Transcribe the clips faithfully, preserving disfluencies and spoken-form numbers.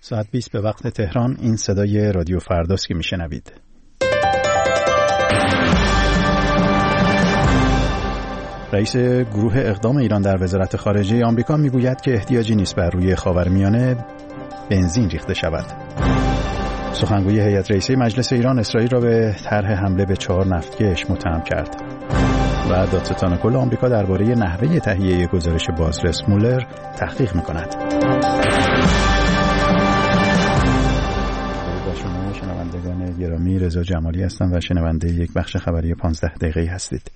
ساعت بیست به وقت تهران. این صدای رادیو فرداست که میشنوید. رئیس گروه اقدام ایران در وزارت خارجه آمریکا میگوید که احتیاجی نیست بر روی خاورمیانه بنزین ریخته شود. سخنگوی هیئت رئیسه مجلس ایران اسرائیل را به طرح حمله به چهار نفتکش متهم کرد. و دادستان کل آمریکا درباره نحوه تهیه گزارش بازرس مولر تحقیق می‌کند. با شما شنوندگان گرامی، رضا جمالی هستم و شنونده یک بخش خبری پانزده دقیقه‌ای هستید.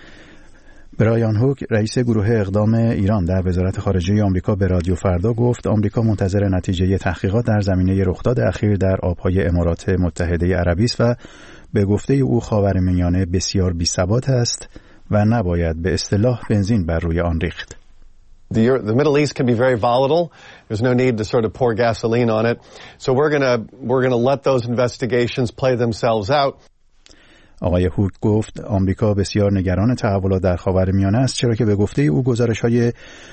برایان هوک، رئیس گروه اقدام ایران در وزارت خارجه آمریکا، به رادیو فردا گفت آمریکا منتظر نتیجه تحقیقات در زمینه رخداد اخیر در آبهای امارات متحده عربی است و به گفته او خاورمیانه بسیار بی‌ثبات است و نباید به اصطلاح بنزین بر روی آن ریخت. The, the Middle East can be very volatile. There's no need to sort of pour gasoline on it. So we're going to we're going to let those investigations play themselves out. آقای هوک گفت آمریکا بسیار نگران تحولات در خاورمیانه است، چرا که به گفته او گزارش‌های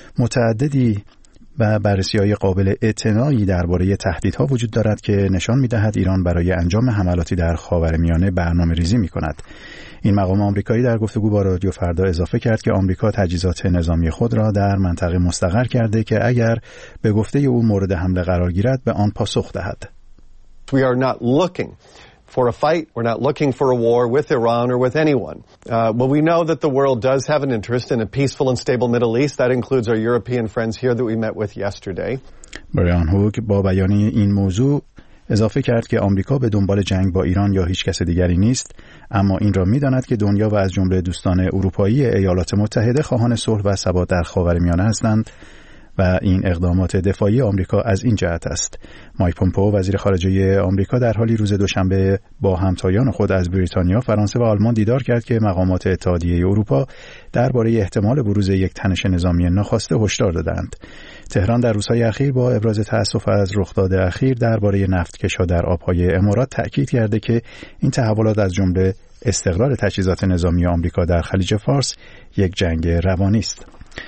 متعددی و بررسی‌های قابل اعتنایی درباره تهدیدها وجود دارد که نشان می‌دهد ایران برای انجام حملاتی در خاورمیانه برنامه‌ریزی می‌کند. این مقام آمریکایی در گفتگو با رادیو فردا اضافه کرد که آمریکا تجهیزات نظامی خود را در منطقه مستقر کرده که اگر به گفته او مورد حمله قرار گیرد به آن پاسخ دهد. We are not looking for a fight. We're not looking for a war with Iran or with anyone. Uh, but we know that the world does have an interest in a peaceful and stable Middle East. That includes our European friends here that we met with yesterday. برایان هوک با بیان این موضوع اضافه کرد که آمریکا به دنبال جنگ با ایران یا هیچ کس دیگری نیست، اما این را می‌داند که دنیا و از جمله دوستان اروپایی ایالات متحده خواهان صلح و ثبات در خاورمیانه هستند و این اقدامات دفاعی آمریکا از این جهت است. مایک پومپئو، وزیر خارجه آمریکا، در حالی روز دوشنبه با همتایان خود از بریتانیا، فرانسه و آلمان دیدار کرد که مقامات اتحادیه اروپا درباره احتمال بروز یک تنش نظامی ناخواسته هشدار دادند. تهران در روزهای اخیر با ابراز تأسف از رخداد اخیر درباره نفتکش‌ها در آبهای امارات تأکید کرده که این تحولات از جمله استقرار تجهیزات نظامی آمریکا در خلیج فارس یک جنگ روانی است.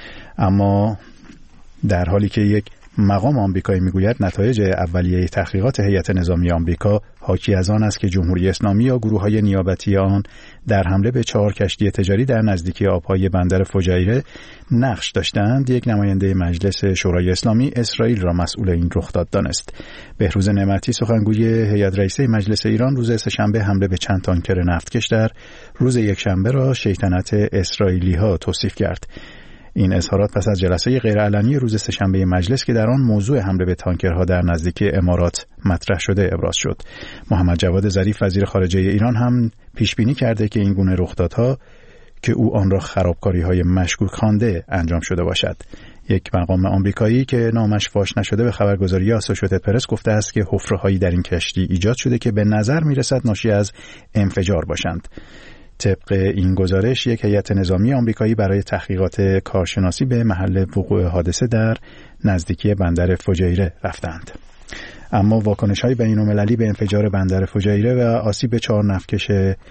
اما در حالی که یک مقام آمریکایی میگوید نتایج اولیه تحقیقات هیئت نظامی آمریکا حاکی از آن است که جمهوری اسلامی یا گروه‌های نیابتی آن در حمله به چهار کشتی تجاری در نزدیکی آبهای بندر فجیره نقش داشتند، یک نماینده مجلس شورای اسلامی اسرائیل را مسئول این رخداد دانست. بهروز نعمتی، سخنگوی هیئت رئیسه مجلس ایران، روز سه‌شنبه حمله به چند تانکر نفتکش در روز یکشنبه را شیطنت اسرائیلی‌ها توصیف کرد. این اظهارات پس از جلسه غیرعلنی روز سه‌شنبه مجلس که در آن موضوع حمله به تانکرها در نزدیکی امارات مطرح شده ابراز شد. محمد جواد ظریف، وزیر خارجه ایران، هم پیش بینی کرده که این گونه رخدادها که او آن را خرابکاری‌های مشکوک خوانده انجام شده باشد. یک مقام آمریکایی که نامش فاش نشده به خبرگزاری آسوشییتد پرس گفته است که حفره‌هایی در این کشتی ایجاد شده که به نظر می‌رسد ناشی از انفجار باشند. طبق این گزارش، یک هیئت نظامی آمریکایی برای تحقیقات کارشناسی به محل وقوع حادثه در نزدیکی بندر فجیره رفتند. اما واکنش‌های بین‌المللی به انفجار بندر فجیره و آسیب به چهار نفتکش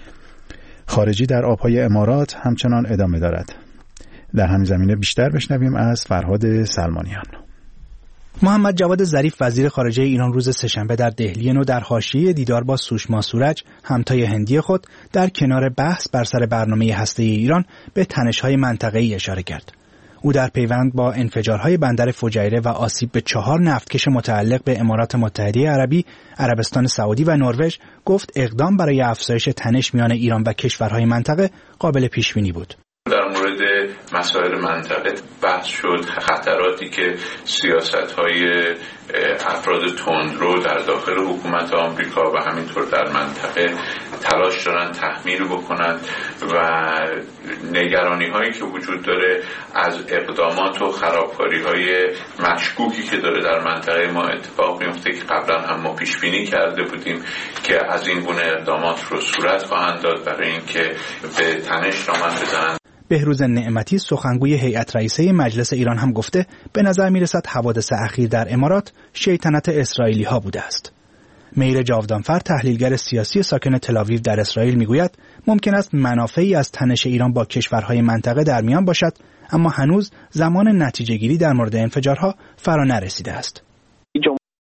خارجی در آبهای امارات همچنان ادامه دارد. در همین زمینه بیشتر بشنویم از فرهاد سلمانیان. محمد جواد ظریف، وزیر خارجه ایران، روز سه‌شنبه در دهلی نو در حاشیه دیدار با سوشما سورج، همتای هندی خود، در کنار بحث بر سر برنامه هسته‌ای ایران به تنش‌های منطقه‌ای اشاره کرد. او در پیوند با انفجارهای بندر فجیره و آسیب به چهار نفتکش متعلق به امارات متحده عربی، عربستان سعودی و نروژ گفت اقدام برای افزایش تنش میان ایران و کشورهای منطقه قابل پیش‌بینی بود. در مورد مسائل منطقه بحث شد، خطراتی که سیاست‌های افراد تندرو در داخل حکومت آمریکا و همینطور در منطقه تلاش دارن تحمیل بکنند و نگرانی‌هایی که وجود داره از اقدامات و خرابکاری‌های مشکوکی که داره در منطقه ما اتفاق میفته که قبلا هم ما پیش بینی کرده بودیم که از این گونه اقدامات رو صورت خواهند داد برای اینکه به تنش راه بزنند. بهروز نعمتی، سخنگوی هیئت رئیسه مجلس ایران، هم گفته به نظر میرسد حوادث اخیر در امارات شیطنت اسرائیلی ها بوده است. میر جاودانفر، تحلیلگر سیاسی ساکن تل‌آویو در اسرائیل، میگوید ممکن است منافعی از تنش ایران با کشورهای منطقه در میان باشد، اما هنوز زمان نتیجه گیری در مورد انفجارها فرا نرسیده است.